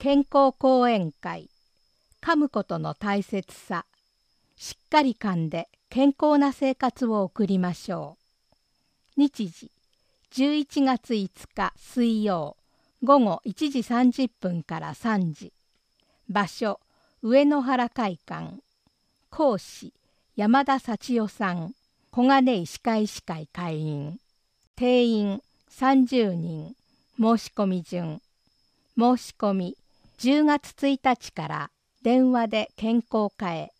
健康講演会。噛むことの大切さ。しっかり噛んで健康な生活を送りましょう。日時、11月5日水曜、午後1時30分から3時。場所、上野原会館。講師、山田幸代さん。小金井歯科医師会会員。定員30人。申し込み順。申し込み、10月1日から電話で健康課へ